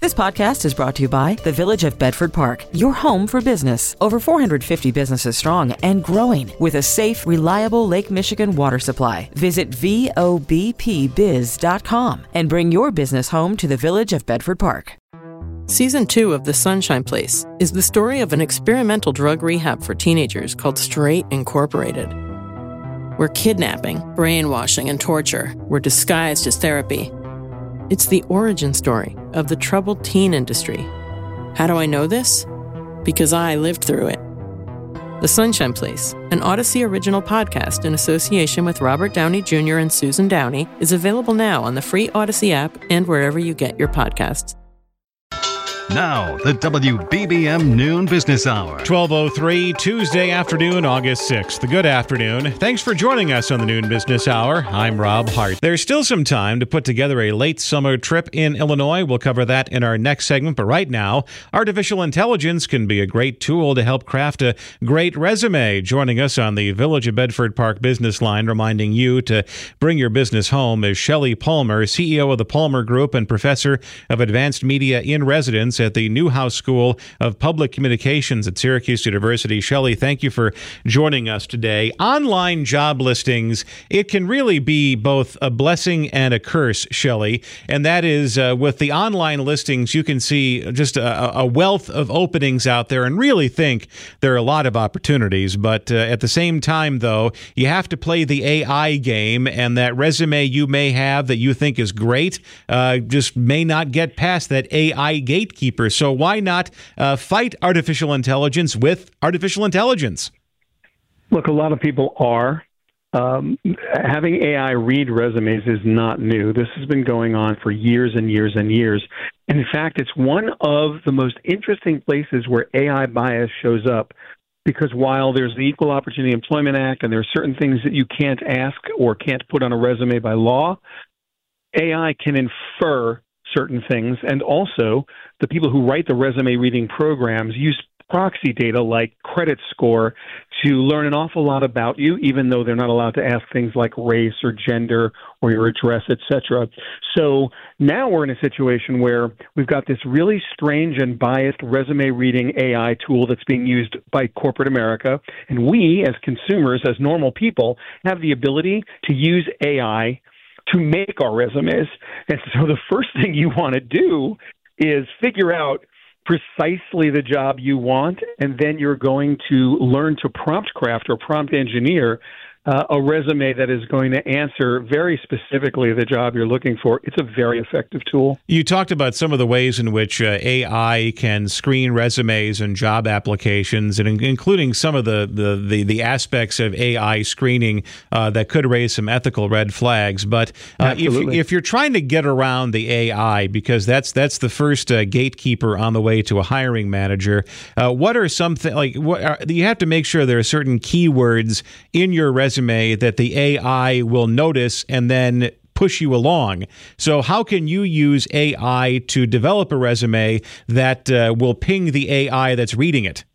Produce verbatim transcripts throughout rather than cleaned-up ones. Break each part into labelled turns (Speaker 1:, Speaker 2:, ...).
Speaker 1: This podcast is brought to you by the Village of Bedford Park, your home for business. Over four hundred fifty businesses strong and growing with a safe, reliable Lake Michigan water supply. Visit V O B P biz dot com and bring your business home to the Village of Bedford Park.
Speaker 2: Season two of The Sunshine Place is the story of an experimental drug rehab for teenagers called Straight Incorporated, where kidnapping, brainwashing, and torture were disguised as therapy. It's the origin story of the troubled teen industry. How do I know this? Because I lived through it. The Sunshine Place, an Odyssey original podcast in association with Robert Downey Junior and Susan Downey, is available now on the free Odyssey app and wherever you get your podcasts.
Speaker 3: Now, the W B B M Noon Business Hour.
Speaker 4: twelve oh three, Tuesday afternoon, August sixth. Good afternoon. Thanks for joining us on the Noon Business Hour. I'm Rob Hart. There's still some time to put together a late summer trip in Illinois. We'll cover that in our next segment. But right now, artificial intelligence can be a great tool to help craft a great resume. Joining us on the Village of Bedford Park business line, reminding you to bring your business home, is Shelley Palmer, C E O of the Palmer Group and Professor of Advanced Media in Residence at the Newhouse School of Public Communications at Syracuse University. Shelley, thank you for joining us today. Online job listings, it can really be both a blessing and a curse, Shelley, and that is uh, with the online listings, you can see just a, a wealth of openings out there and really think there are a lot of opportunities. But uh, at the same time, though, you have to play the A I game, and that resume you may have that you think is great uh, just may not get past that A I gatekeeper. So why not uh, fight artificial intelligence with artificial intelligence?
Speaker 5: Look, a lot of people are. Um, having A I read resumes is not new. This has been going on for years and years and years. And in fact, it's one of the most interesting places where A I bias shows up, because while there's the Equal Opportunity Employment Act and there are certain things that you can't ask or can't put on a resume by law, A I can infer certain things. And also, the people who write the resume reading programs use proxy data like credit score to learn an awful lot about you, even though they're not allowed to ask things like race or gender or your address, et cetera. So now we're in a situation where we've got this really strange and biased resume reading A I tool that's being used by corporate America. And we, as consumers, as normal people, have the ability to use A I to make our resumes. And so the first thing you want to do is figure out precisely the job you want, and then you're going to learn to prompt craft or prompt engineer uh, a resume that is going to answer very specifically the job you're looking for. It's a very effective tool.
Speaker 4: You talked about some of the ways in which uh, A I can screen resumes and job applications, and in- including some of the, the, the, the aspects of A I screening uh, that could raise some ethical red flags. But uh, if, if you're trying to get around the A I, because that's that's the first uh, gatekeeper on the way to a hiring manager, uh, what are some th- like what are, you have to make sure there are certain keywords in your resume that the A I will notice and then push you along. So how can you use A I to develop a resume that uh, will ping the A I that's reading it?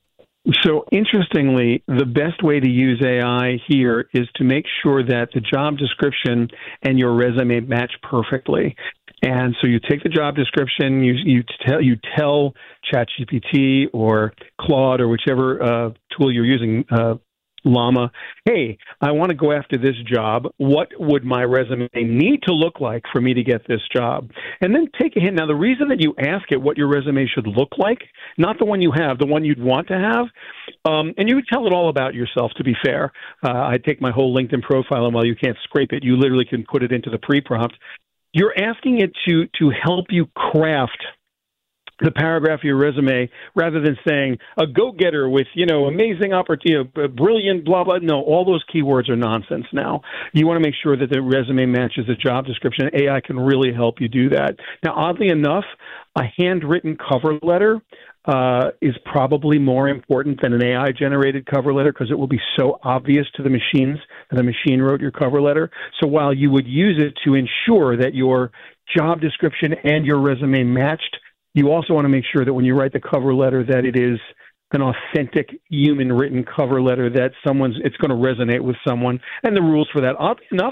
Speaker 5: So interestingly, the best way to use A I here is to make sure that the job description and your resume match perfectly. And so you take the job description, you you tell you tell ChatGPT or Claude or whichever uh, tool you're using, uh, Llama, hey, I want to go after this job. What would my resume need to look like for me to get this job? And then take a hint. Now, the reason that you ask it what your resume should look like, not the one you have, the one you'd want to have, um, and you would tell it all about yourself, to be fair. Uh, I take my whole LinkedIn profile, and while you can't scrape it, you literally can put it into the pre-prompt. You're asking it to to help you craft the paragraph of your resume, rather than saying a go-getter with, you know, amazing opportunity, you know, brilliant, blah, blah. No, all those keywords are nonsense now. You want to make sure that the resume matches the job description. A I can really help you do that. Now, oddly enough, a handwritten cover letter uh, is probably more important than an A I-generated cover letter, because it will be so obvious to the machines that a machine wrote your cover letter. So while you would use it to ensure that your job description and your resume matched, you also want to make sure that when you write the cover letter that it is an authentic human written cover letter, that someone's it's going to resonate with someone. And the rules for that, oddly enough,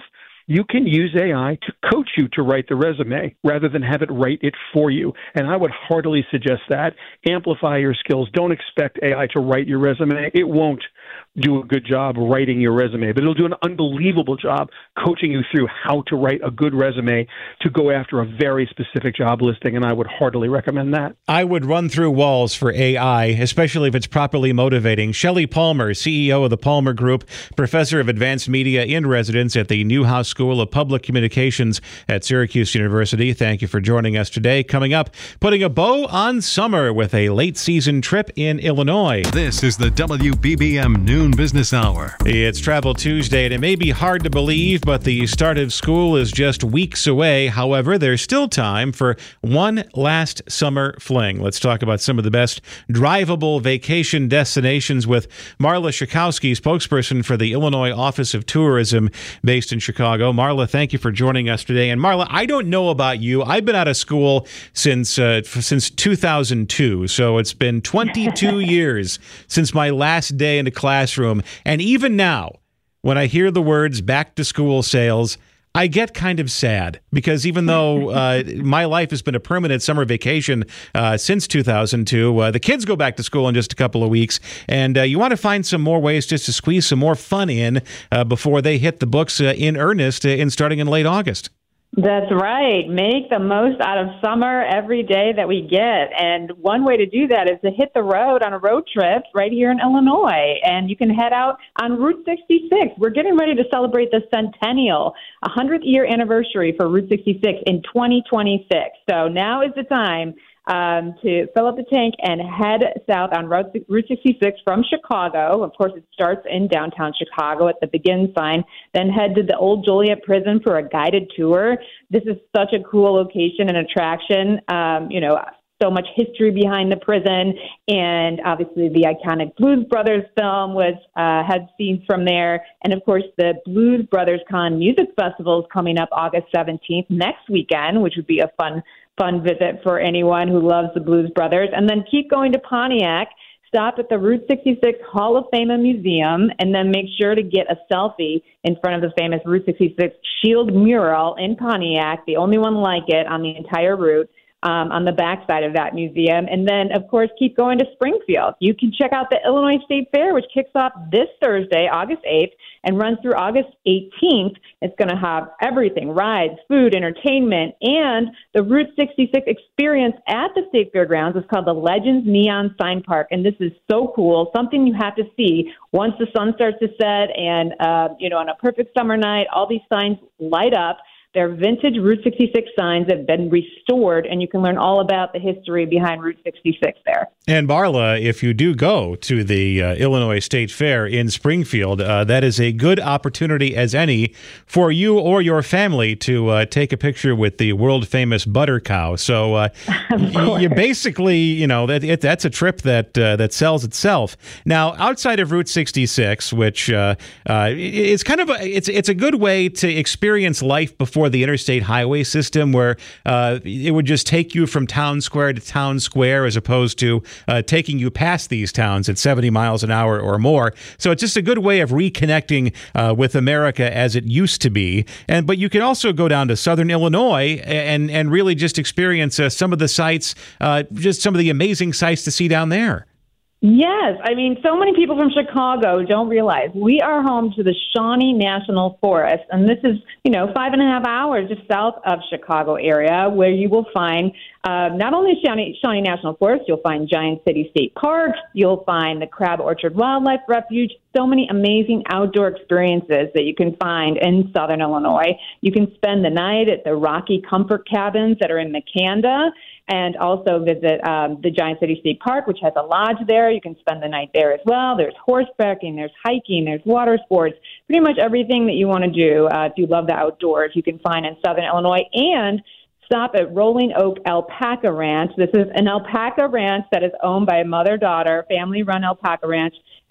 Speaker 5: you can use A I to coach you to write the resume rather than have it write it for you. And I would heartily suggest that. Amplify your skills. Don't expect A I to write your resume. It won't do a good job writing your resume, but it'll do an unbelievable job coaching you through how to write a good resume to go after a very specific job listing, and I would heartily recommend that.
Speaker 4: I would run through walls for A I, especially if it's properly motivating. Shelley Palmer, C E O of the Palmer Group, professor of advanced media in residence at the Newhouse School of Public Communications at Syracuse University. Thank you for joining us today. Coming up, putting a bow on summer with a late season trip in Illinois.
Speaker 3: This is the W B B M Noon Business Hour.
Speaker 4: It's Travel Tuesday, and it may be hard to believe, but the start of school is just weeks away. However, there's still time for one last summer fling. Let's talk about some of the best drivable vacation destinations with Marla Schakowsky, spokesperson for the Illinois Office of Tourism based in Chicago. Marla, thank you for joining us today. And Marla, I don't know about you. I've been out of school since uh, since two thousand two, so it's been twenty-two years since my last day in the classroom. And even now, when I hear the words back to school sales, I get kind of sad because even though uh, my life has been a permanent summer vacation uh, since two thousand two, uh, the kids go back to school in just a couple of weeks, and uh, you want to find some more ways just to squeeze some more fun in uh, before they hit the books uh, in earnest uh, in starting in late August.
Speaker 6: That's right. Make the most out of summer every day that we get. And one way to do that is to hit the road on a road trip right here in Illinois. And you can head out on Route sixty-six. We're getting ready to celebrate the centennial, one hundredth year anniversary for Route sixty-six in twenty twenty-six. So now is the time um, to fill up the tank and head south on Route sixty-six from Chicago. Of course, it starts in downtown Chicago at the Begin sign. Then head to the Old Joliet Prison for a guided tour. This is such a cool location and attraction. Um, you know, so much history behind the prison, and obviously the iconic Blues Brothers film was uh, had scenes from there, and of course the Blues Brothers Con Music Festival is coming up August seventeenth next weekend, which would be a fun fun visit for anyone who loves the Blues Brothers. And then keep going to Pontiac. Stop at the Route sixty-six Hall of Fame and Museum, and then make sure to get a selfie in front of the famous Route sixty-six Shield mural in Pontiac, the only one like it on the entire route, um, on the backside of that museum. And then, of course, keep going to Springfield. You can check out the Illinois State Fair, which kicks off this Thursday, August eighth, and runs through August eighteenth. It's going to have everything, rides, food, entertainment, and the Route sixty-six experience at the State Fairgrounds is called the Legends Neon Sign Park, and this is so cool, something you have to see once the sun starts to set, and, uh, you know, on a perfect summer night, all these signs light up. They're vintage Route sixty-six signs that have been restored, and you can learn all about the history behind Route sixty-six there.
Speaker 4: And Marla, if you do go to the uh, Illinois State Fair in Springfield, uh, that is a good opportunity as any for you or your family to uh, take a picture with the world-famous butter cow. So uh, you basically, you know, that it, that's a trip that uh, that sells itself. Now, outside of Route sixty-six, which uh, uh, it's kind of a, it's it's a good way to experience life before the interstate highway system, where uh, it would just take you from town square to town square as opposed to uh, taking you past these towns at seventy miles an hour or more. So it's just a good way of reconnecting uh, with America as it used to be. And but you can also go down to southern Illinois and and really just experience uh, some of the sights, uh, just some of the amazing sights to see down there.
Speaker 6: Yes. I mean, so many people from Chicago don't realize we are home to the Shawnee National Forest. And this is, you know, five and a half hours just south of Chicago area, where you will find uh, not only Shawnee, Shawnee National Forest, you'll find Giant City State Park, you'll find the Crab Orchard Wildlife Refuge, so many amazing outdoor experiences that you can find in southern Illinois. You can spend the night at the Rocky Comfort Cabins that are in Makanda, and also visit um, the Giant City State Park, which has a lodge there. You can spend the night there as well. There's horsebacking, there's hiking, there's water sports, pretty much everything that you want to do uh, if you love the outdoors you can find in southern Illinois. And stop at Rolling Oak Alpaca Ranch. This is an alpaca ranch that is owned by a mother-daughter, family-run alpaca ranch,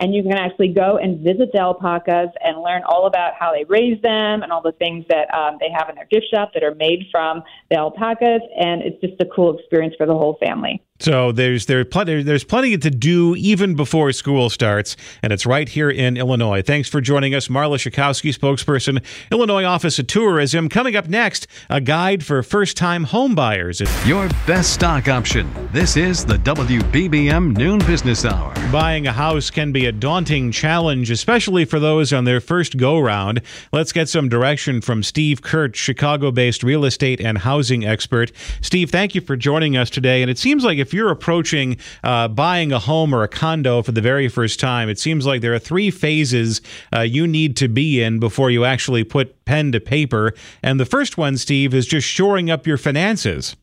Speaker 6: and you can actually go and visit the alpacas and learn all about how they raise them and all the things that um, they have in their gift shop that are made from the alpacas, and it's just a cool experience for the whole family.
Speaker 4: So there's there plenty there's plenty to do even before school starts, and it's right here in Illinois. Thanks for joining us, Marla Schakowsky, spokesperson, Illinois Office of Tourism. Coming up next, a guide for first-time home buyers.
Speaker 3: Your best stock option. This is the W B B M Noon Business Hour.
Speaker 4: Buying a house can be a daunting challenge, especially for those on their first go-round. Let's get some direction from Steve Kurt, Chicago-based real estate and housing expert. Steve, thank you for joining us today. And it seems like if you're approaching uh, buying a home or a condo for the very first time, it seems like there are three phases uh, you need to be in before you actually put pen to paper. And the first one, Steve, is just shoring up your finances.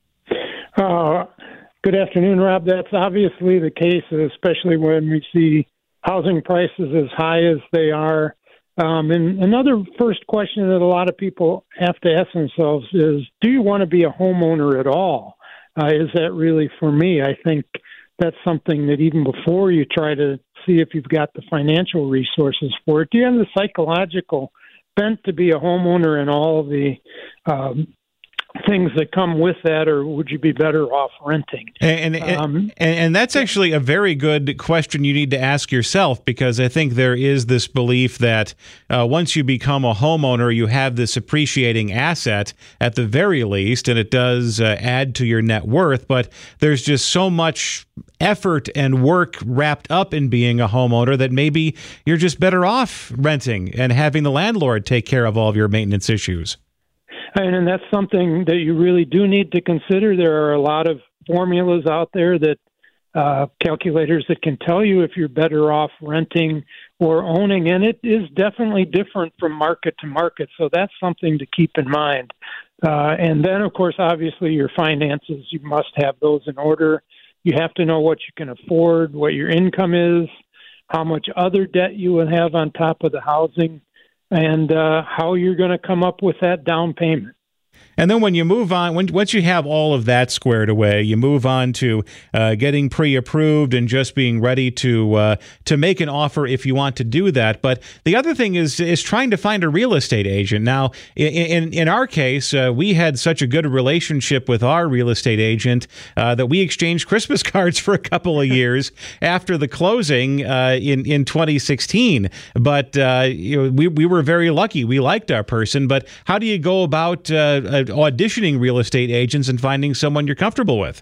Speaker 7: Uh, good afternoon, Rob. That's obviously the case, especially when we see housing prices as high as they are. Um, and another first question that a lot of people have to ask themselves is, do you want to be a homeowner at all? Uh, is that really for me? I think that's something that even before you try to see if you've got the financial resources for it, do you have the psychological bent to be a homeowner and all of the um, things that come with that, or would you be better off renting?
Speaker 4: And and, um, and and that's actually a very good question you need to ask yourself, because I think there is this belief that uh, once you become a homeowner, you have this appreciating asset at the very least, and it does uh, add to your net worth. But there's just so much effort and work wrapped up in being a homeowner that maybe you're just better off renting and having the landlord take care of all of your maintenance issues.
Speaker 7: And, and that's something that you really do need to consider. There are a lot of formulas out there, that uh, calculators that can tell you if you're better off renting or owning, and it is definitely different from market to market. So that's something to keep in mind. Uh, and then, of course, obviously your finances, you must have those in order. You have to know what you can afford, what your income is, how much other debt you will have on top of the housing, and uh, how you're going to come up with that down payment.
Speaker 4: And then when you move on, when, once you have all of that squared away, you move on to uh, getting pre-approved and just being ready to uh, to make an offer if you want to do that. But the other thing is is trying to find a real estate agent. Now, in in, in our case, uh, we had such a good relationship with our real estate agent uh, that we exchanged Christmas cards for a couple of years after the closing uh, in in twenty sixteen. But uh, you know, we we were very lucky. We liked our person. But how do you go about uh, auditioning real estate agents and finding someone you're comfortable with?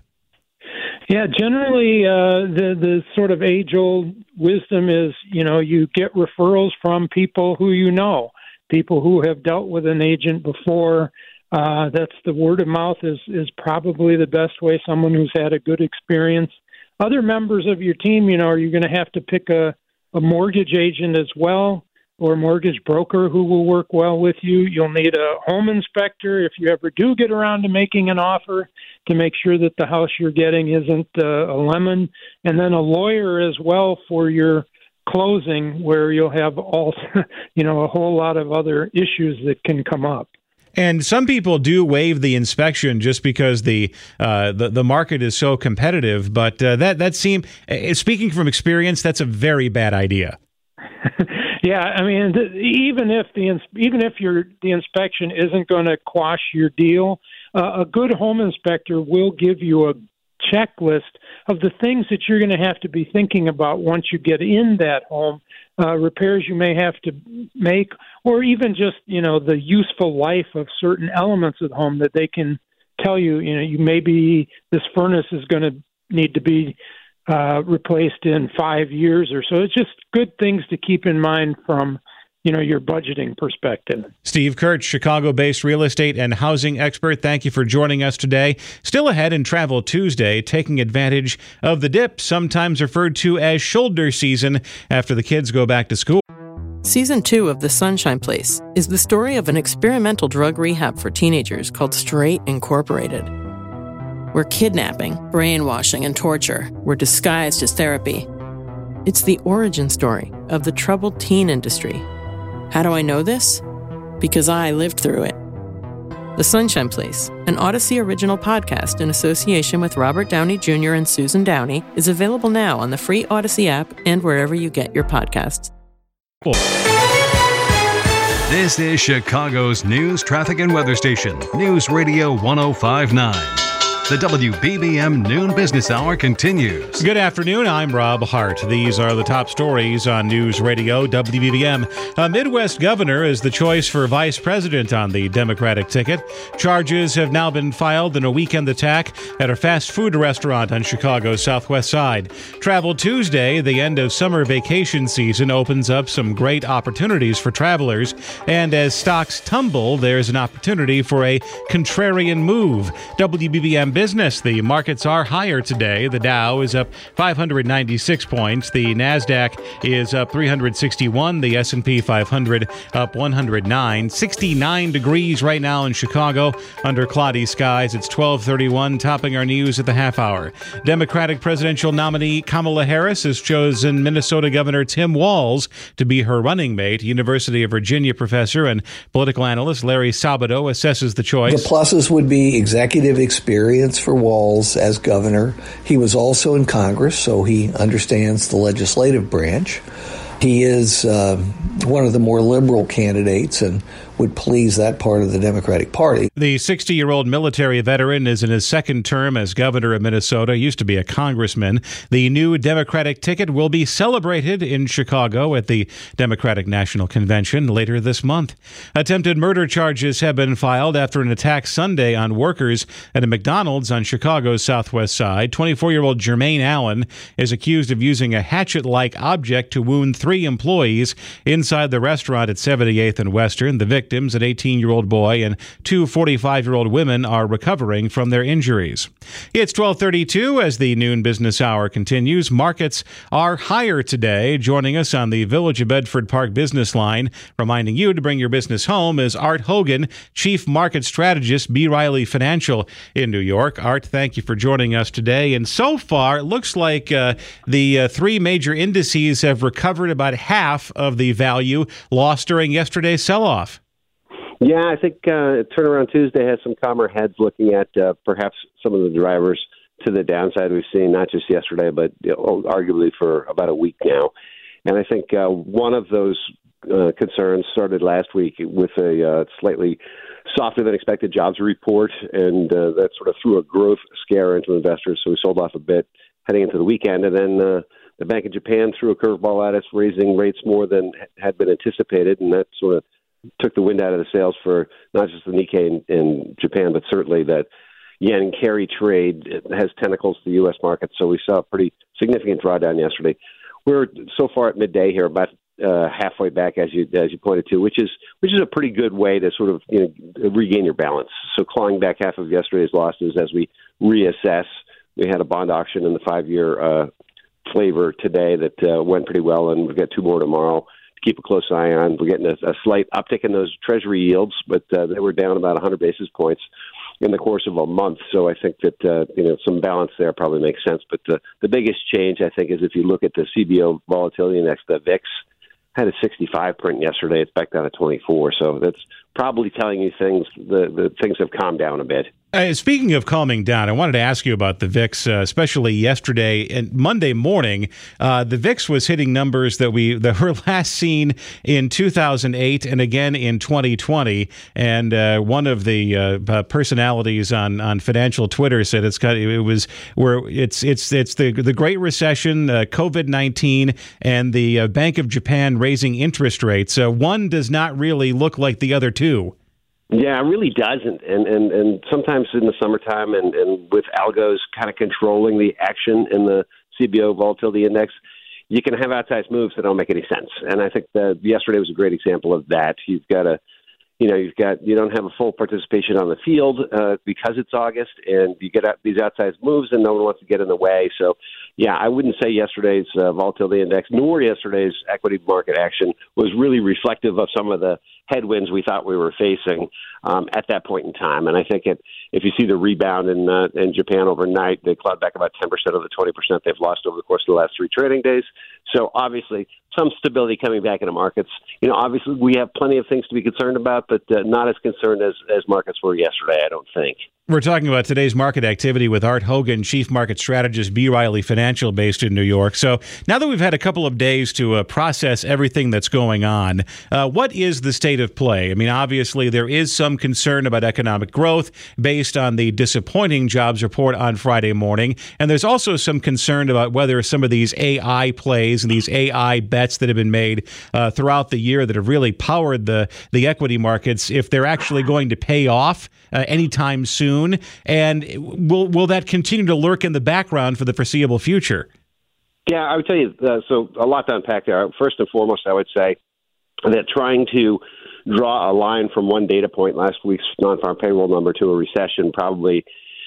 Speaker 7: Yeah, generally uh, the the sort of age-old wisdom is, you know, you get referrals from people who you know, people who have dealt with an agent before. Uh, that's the word of mouth is is probably the best way. Someone who's had a good experience. Other members of your team, you know, are you going to have to pick a, a mortgage agent as well, or a mortgage broker who will work well with you. You'll need a home inspector if you ever do get around to making an offer, to make sure that the house you're getting isn't uh, a lemon, and then a lawyer as well for your closing, where you'll have all, you know, a whole lot of other issues that can come up.
Speaker 4: And some people do waive the inspection just because the uh, the, the market is so competitive. But uh, that that seems, uh, speaking from experience, that's a very bad idea.
Speaker 7: Yeah, I mean, th- even if the ins- even if your the inspection isn't going to quash your deal, uh, a good home inspector will give you a checklist of the things that you're going to have to be thinking about once you get in that home, uh, repairs you may have to make, or even just, you know, the useful life of certain elements of the home that they can tell you. You know, you maybe this furnace is going to need to be uh, replaced in five years or so. It's just good things to keep in mind from, you know, your budgeting perspective.
Speaker 4: Steve Kurt, Chicago-based real estate and housing expert, thank you for joining us today. Still ahead in Travel Tuesday, taking advantage of the dip, sometimes referred to as shoulder season, after the kids go back to school.
Speaker 2: Season two of The Sunshine Place is the story of an experimental drug rehab for teenagers called Straight Incorporated, where kidnapping, brainwashing, and torture were disguised as therapy. It's the origin story of the troubled teen industry. How do I know this? Because I lived through it. The Sunshine Place, an Odyssey original podcast in association with Robert Downey Junior and Susan Downey, is available now on the free Odyssey app and wherever you get your podcasts.
Speaker 4: Cool.
Speaker 3: This is Chicago's news, traffic, and weather station, News Radio one oh five point nine. The W B B M Noon Business Hour continues.
Speaker 4: Good afternoon. I'm Rob Hart. These are the top stories on News Radio W B B M. A Midwest governor is the choice for vice president on the Democratic ticket. Charges have now been filed in a weekend attack at a fast food restaurant on Chicago's southwest side. Travel Tuesday, the end of summer vacation season, opens up some great opportunities for travelers. And as stocks tumble, there's an opportunity for a contrarian move. W B B M Business. The markets are higher today. The Dow is up five hundred ninety-six points. The Nasdaq is up three hundred sixty-one. The S and P five hundred up one hundred nine. sixty-nine degrees right now in Chicago under cloudy skies. It's twelve thirty-one, topping our news at the half hour. Democratic presidential nominee Kamala Harris has chosen Minnesota Governor Tim Walz to be her running mate. University of Virginia professor and political analyst Larry Sabato assesses the choice.
Speaker 8: The pluses would be executive experience for Walz as governor. He was also in Congress, so he understands the legislative branch. He is uh, one of the more liberal candidates and would please that part of the Democratic Party.
Speaker 4: The sixty-year-old military veteran is in his second term as governor of Minnesota, used to be a congressman. The new Democratic ticket will be celebrated in Chicago at the Democratic National Convention later this month. Attempted murder charges have been filed after an attack Sunday on workers at a McDonald's on Chicago's southwest side. twenty-four-year-old Jermaine Allen is accused of using a hatchet-like object to wound three employees inside the restaurant at seventy-eighth and Western. The victim Victims, an eighteen-year-old boy and two forty-five-year-old women, are recovering from their injuries. It's twelve thirty-two as the Noon Business Hour continues. Markets are higher today. Joining us on the Village of Bedford Park business line, reminding you to bring your business home, is Art Hogan, Chief Market Strategist, B. Riley Financial in New York. Art, thank you for joining us today. And so far, it looks like uh, the uh, three major indices have recovered about half of the value lost during yesterday's sell-off.
Speaker 9: Yeah, I think uh, Turnaround Tuesday has some calmer heads looking at uh, perhaps some of the drivers to the downside we've seen, not just yesterday, but you know, arguably for about a week now. And I think uh, one of those uh, concerns started last week with a uh, slightly softer than expected jobs report, and uh, that sort of threw a growth scare into investors, so we sold off a bit heading into the weekend. And then uh, the Bank of Japan threw a curveball at us, raising rates more than had been anticipated, and that sort of took the wind out of the sails for not just the Nikkei in, in Japan, but certainly that yen carry trade has tentacles to the U S market. So we saw a pretty significant drawdown yesterday. We're so far at midday here, about uh, halfway back, as you as you pointed to, which is which is a pretty good way to sort of you know, regain your balance. So clawing back half of yesterday's losses as we reassess. We had a bond auction in the five-year uh, flavor today that uh, went pretty well, and we've got two more tomorrow. Keep a close eye on. We're getting a, a slight uptick in those Treasury yields, but uh, they were down about one hundred basis points in the course of a month. So I think that uh, you know some balance there probably makes sense. But the, the biggest change, I think, is if you look at the C B O volatility index, the V I X had a sixty-five print yesterday. It's back down to twenty-four. So that's probably telling you things. The, the things have calmed down a bit.
Speaker 4: Uh, speaking of calming down, I wanted to ask you about the V I X, uh, especially yesterday and Monday morning. Uh, the V I X was hitting numbers that we that were last seen in two thousand eight and again in twenty twenty. And uh, one of the uh, personalities on, on financial Twitter said it's got it was where it's it's it's the the Great Recession, uh, COVID nineteen, and the uh, Bank of Japan raising interest rates. Uh, one does not really look like the other two.
Speaker 9: Yeah, it really doesn't. And and, and sometimes in the summertime and, and with algos kind of controlling the action in the C B O volatility index, you can have outsized moves that don't make any sense. And I think that yesterday was a great example of that. You've got a, you know, you've got, you don't have a full participation on the field uh, because it's August, and you get out these outsized moves and no one wants to get in the way. So, yeah, I wouldn't say yesterday's uh, volatility index nor yesterday's equity market action was really reflective of some of the headwinds we thought we were facing um, at that point in time. And I think it, if you see the rebound in uh, in Japan overnight, they clawed back about ten percent of the twenty percent they've lost over the course of the last three trading days. So obviously some stability coming back into markets. You know, obviously we have plenty of things to be concerned about, but uh, not as concerned as, as markets were yesterday, I don't think.
Speaker 4: We're talking about today's market activity with Art Hogan, Chief Market Strategist, B. Riley Financial, based in New York. So now that we've had a couple of days to uh, process everything that's going on, uh, what is the state of play? I mean, obviously there is some concern about economic growth based on the disappointing jobs report on Friday morning. And there's also some concern about whether some of these A I plays and these A I bets that have been made uh, throughout the year that have really powered the, the equity markets, if they're actually going to pay off uh, anytime soon. And will will that continue to lurk in the background for the foreseeable future?
Speaker 9: Yeah, I would tell you, uh, so a lot to unpack there. First and foremost, I would say that trying to draw a line from one data point, last week's non-farm payroll number, to a recession probably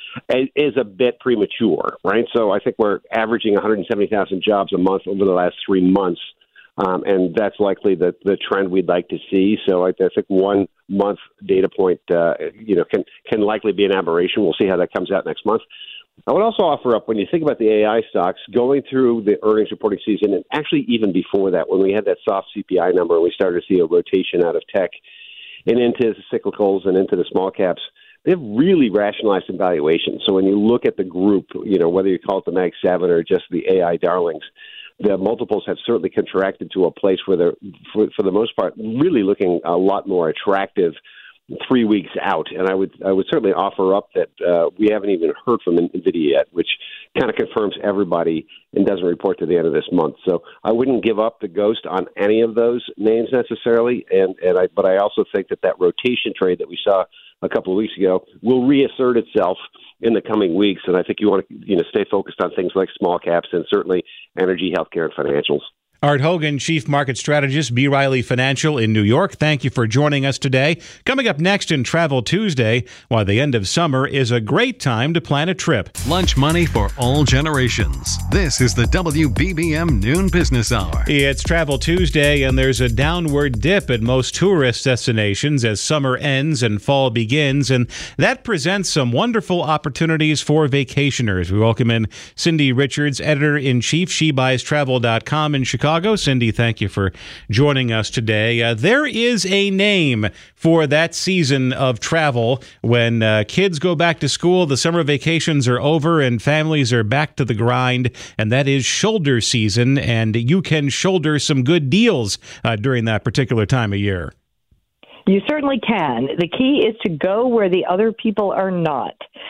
Speaker 9: is a bit premature, right? So I think we're averaging one hundred seventy thousand jobs a month over the last three months. Um, and that's likely the, the trend we'd like to see. So I, I think one month data point, uh, you know, can can likely be an aberration. We'll see how that comes out next month. I would also offer up, when you think about the A I stocks, going through the earnings reporting season, and actually even before that, when we had that soft C P I number and we started to see a rotation out of tech and into the cyclicals and into the small caps, they've really rationalized some valuations. So when you look at the group, you know, whether you call it the Mag seven or just the A I darlings, the multiples have certainly contracted to a place where they're, for, for the most part, really looking a lot more attractive three weeks out. And I would I would certainly offer up that uh, we haven't even heard from NVIDIA yet, which kind of confirms everybody and doesn't report to the end of this month. So I wouldn't give up the ghost on any of those names necessarily. And, and I, but I also think that that rotation trade that we saw a couple of weeks ago will reassert itself in the coming weeks. And I think you want to, you know, stay focused on things like small caps and certainly energy, healthcare, and financials.
Speaker 4: Art Hogan, Chief Market Strategist, B. Riley Financial in New York. Thank you for joining us today. Coming up next in Travel Tuesday, why the end of summer is a great time to plan a trip.
Speaker 3: Lunch money for all generations. This is the W B B M Noon Business Hour.
Speaker 4: It's Travel Tuesday, and there's a downward dip at most tourist destinations as summer ends and fall begins, and that presents some wonderful opportunities for vacationers. We welcome in Cindy Richards, Editor-in-Chief, she buys travel dot com in Chicago. Cindy, thank you for joining us today. Uh, there is a name for that season of travel when uh, kids go back to school, the summer vacations are over, and families are back to the grind, and that is shoulder season, and you can shoulder some good deals uh, during that particular time of year.
Speaker 10: You certainly can. The key is to go where the other people are not.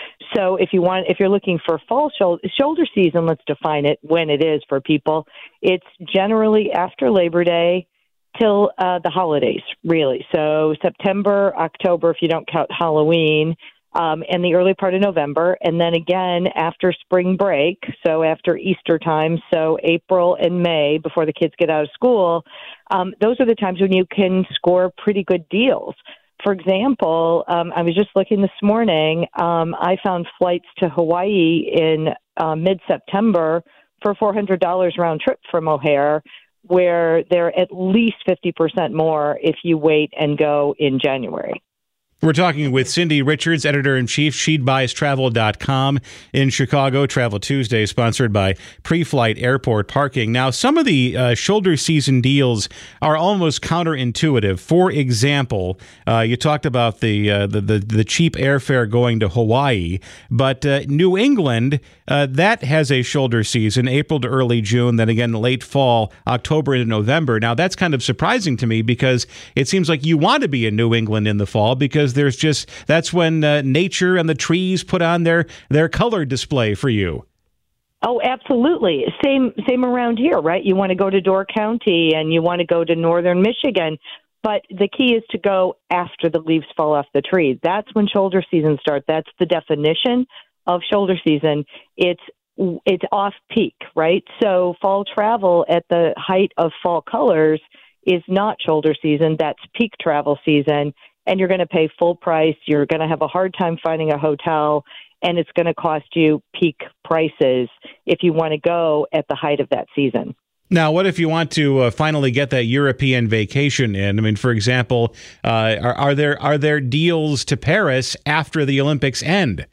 Speaker 10: So if you want, if you're looking for fall shoulder, shoulder season, let's define it when it is for people. It's generally after Labor Day till uh, the holidays, really. So September, October, if you don't count Halloween, um, and the early part of November, and then again after spring break, so after Easter time, so April and May, before the kids get out of school. Um, those are the times when you can score pretty good deals. For example, um, I was just looking this morning. Um, I found flights to Hawaii in uh, mid-September for four hundred dollars round trip from O'Hare, where they're at least fifty percent more if you wait and go in January.
Speaker 4: We're talking with Cindy Richards, Editor-in-Chief, she buys travel dot com in Chicago. Travel Tuesday, sponsored by Pre-Flight Airport Parking. Now, some of the uh, shoulder season deals are almost counterintuitive. For example, uh, you talked about the, uh, the, the the cheap airfare going to Hawaii, but uh, New England, uh, that has a shoulder season, April to early June, then again late fall, October into November. Now, that's kind of surprising to me because it seems like you want to be in New England in the fall because there's just, that's when uh, nature and the trees put on their, their color display for you.
Speaker 10: Oh, absolutely. Same same around here, right? You want to go to Door County and you want to go to northern Michigan, but the key is to go after the leaves fall off the tree. That's when shoulder season starts. That's the definition of shoulder season. It's it's off peak, right? So fall travel at the height of fall colors is not shoulder season. That's peak travel season. And you're going to pay full price. You're going to have a hard time finding a hotel, and it's going to cost you peak prices if you want to go at the height of that season.
Speaker 4: Now, what if you want to uh, finally get that European vacation in? I mean, for example, uh, are, are there are there deals to Paris after the Olympics end?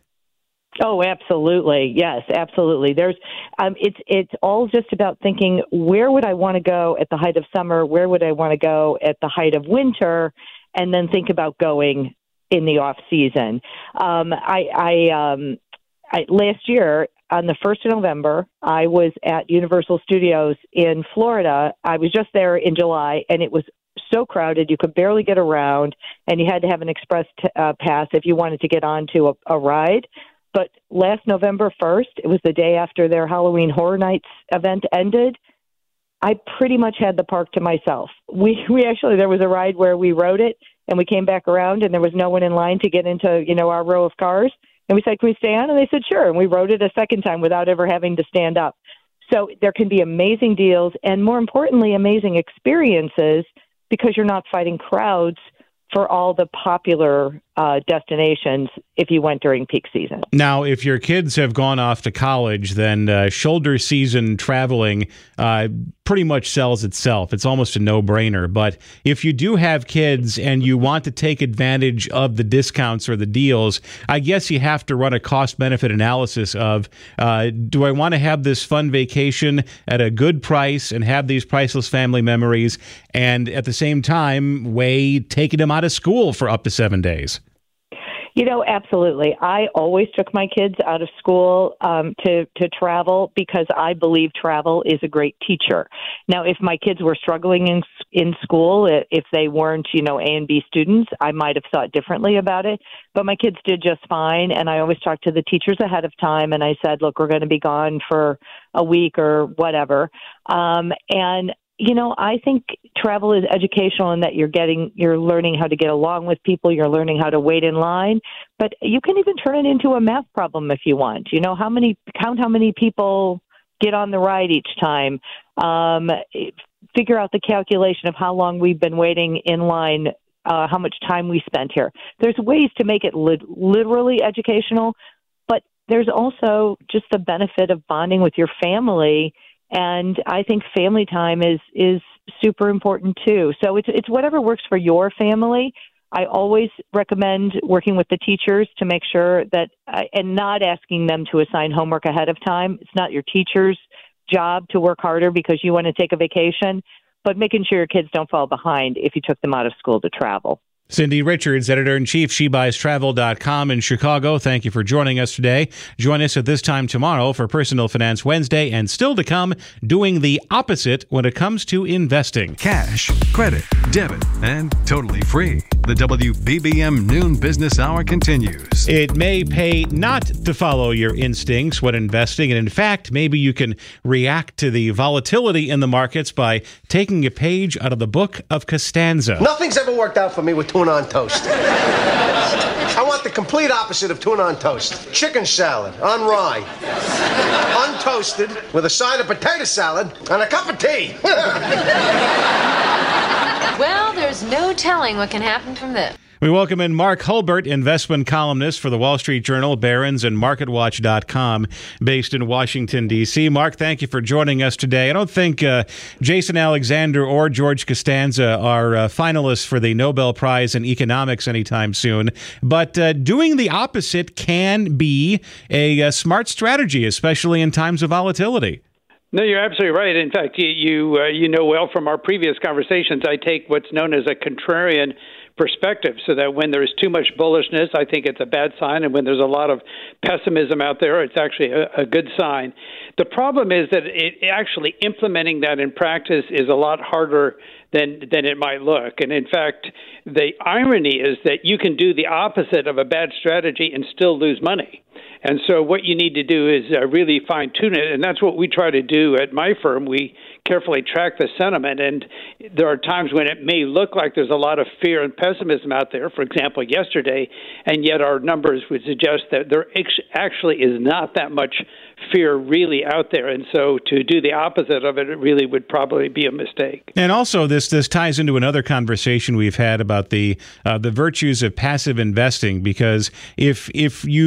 Speaker 10: Oh, absolutely. Yes, absolutely. There's, um, it's it's all just about thinking, where would I want to go at the height of summer? Where would I want to go at the height of winter? And then think about going in the off season. Um, I, I, um, I last year on the first of November, I was at Universal Studios in Florida. I was just there in July, and it was so crowded you could barely get around, and you had to have an express t- uh, pass if you wanted to get onto a, a ride. But last November first, it was the day after their Halloween Horror Nights event ended, I pretty much had the park to myself. We we actually, there was a ride where we rode it, and we came back around, and there was no one in line to get into, you know, our row of cars. And we said, can we stay on? And they said, sure. And we rode it a second time without ever having to stand up. So there can be amazing deals and, more importantly, amazing experiences because you're not fighting crowds for all the popular uh, destinations if you went during peak season.
Speaker 4: Now, if your kids have gone off to college, then uh, shoulder season traveling uh, pretty much sells itself. It's almost a no-brainer. But if you do have kids and you want to take advantage of the discounts or the deals, I guess you have to run a cost-benefit analysis of, uh, do I want to have this fun vacation at a good price and have these priceless family memories, and at the same time weigh taking them out of school for up to seven days?
Speaker 10: You know, absolutely. I always took my kids out of school um, to, to travel because I believe travel is a great teacher. Now, if my kids were struggling in in school, if they weren't, you know, A and B students, I might have thought differently about it. But my kids did just fine. And I always talked to the teachers ahead of time. And I said, look, we're going to be gone for a week or whatever. Um, and You know, I think travel is educational in that you're getting, you're learning how to get along with people, you're learning how to wait in line, but you can even turn it into a math problem if you want. You know, how many, count how many people get on the ride each time, um, figure out the calculation of how long we've been waiting in line, uh, how much time we spent here. There's ways to make it li- literally educational, but there's also just the benefit of bonding with your family. And I think family time is is super important, too. So it's it's whatever works for your family. I always recommend working with the teachers to make sure that, uh, and not asking them to assign homework ahead of time. It's not your teacher's job to work harder because you want to take a vacation, but making sure your kids don't fall behind if you took them out of school to travel.
Speaker 4: Cindy Richards, editor-in-chief, she buys travel dot com in Chicago. Thank you for joining us today. Join us at this time tomorrow for Personal Finance Wednesday, and still to come, doing the opposite when it comes to investing.
Speaker 3: Cash, credit, debit, and totally free. The W B B M Noon Business Hour continues.
Speaker 4: It may pay not to follow your instincts when investing, and in fact, maybe you can react to the volatility in the markets by taking a page out of the book of Costanza.
Speaker 11: Nothing's ever worked out for me with tuna on toast. I want the complete opposite of tuna on toast. Chicken salad on rye. Untoasted with a side of potato salad and a cup of tea.
Speaker 12: Well, there's no telling what can happen from this.
Speaker 4: We welcome in Mark Hulbert, investment columnist for the Wall Street Journal, Barron's, and Market Watch dot com, based in Washington, D C Mark, thank you for joining us today. I don't think uh, Jason Alexander or George Costanza are uh, finalists for the Nobel Prize in Economics anytime soon, but uh, doing the opposite can be a, a smart strategy, especially in times of volatility.
Speaker 13: No, you're absolutely right. In fact, you you, uh, you know well from our previous conversations, I take what's known as a contrarian perspective, so that when there's too much bullishness, I think it's a bad sign, and when there's a lot of pessimism out there, it's actually a, a good sign. The problem is that it, actually implementing that in practice is a lot harder than than it might look. And in fact, the irony is that you can do the opposite of a bad strategy and still lose money. And so what you need to do is uh, really fine-tune it, and that's what we try to do at my firm. We carefully track the sentiment, and there are times when it may look like there's a lot of fear and pessimism out there, for example, yesterday, and yet our numbers would suggest that there actually is not that much fear really out there. And so to do the opposite of it, it really would probably be a mistake.
Speaker 4: And also this this ties into another conversation we've had about the uh, the virtues of passive investing, because if if you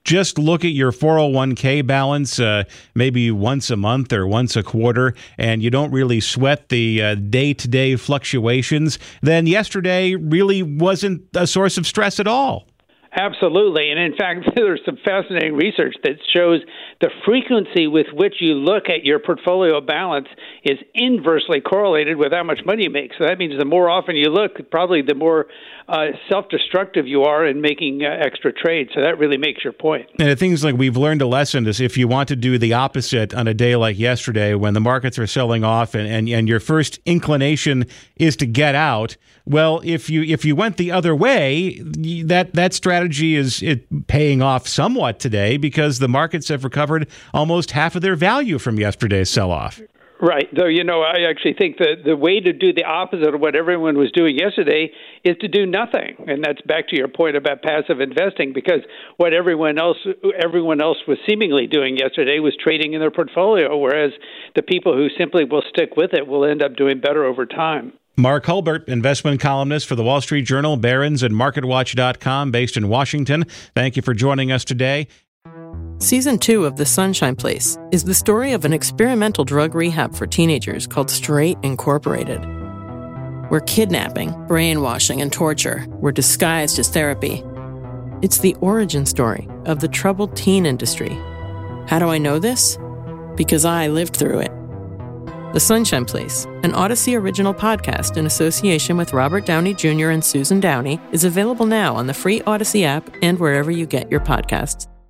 Speaker 4: just look at your four oh one k balance uh, maybe once a month or once a quarter, and you don't really sweat the uh, day-to-day fluctuations, then yesterday really wasn't a source of stress at all.
Speaker 13: Absolutely. And in fact, there's some fascinating research that shows the frequency with which you look at your portfolio balance is inversely correlated with how much money you make. So that means the more often you look, probably the more uh, self-destructive you are in making uh, extra trades. So that really makes your point.
Speaker 4: And it things like we've learned a lesson is if you want to do the opposite on a day like yesterday when the markets are selling off and, and, and your first inclination is to get out, well, if you if you went the other way, that that strategy is it paying off somewhat today because the markets have recovered almost half of their value from yesterday's sell-off.
Speaker 13: Right. Though, you know, I actually think that the way to do the opposite of what everyone was doing yesterday is to do nothing. And that's back to your point about passive investing, because what everyone else everyone else was seemingly doing yesterday was trading in their portfolio, whereas the people who simply will stick with it will end up doing better over time.
Speaker 4: Mark Hulbert, investment columnist for the Wall Street Journal, Barron's, and market watch dot com, based in Washington. Thank you for joining us today.
Speaker 2: Season two of The Sunshine Place is the story of an experimental drug rehab for teenagers called Straight Incorporated, where kidnapping, brainwashing, and torture were disguised as therapy. It's the origin story of the troubled teen industry. How do I know this? Because I lived through it. The Sunshine Place, an Odyssey original podcast in association with Robert Downey Junior and Susan Downey, is available now on the free Odyssey app and wherever you get your podcasts.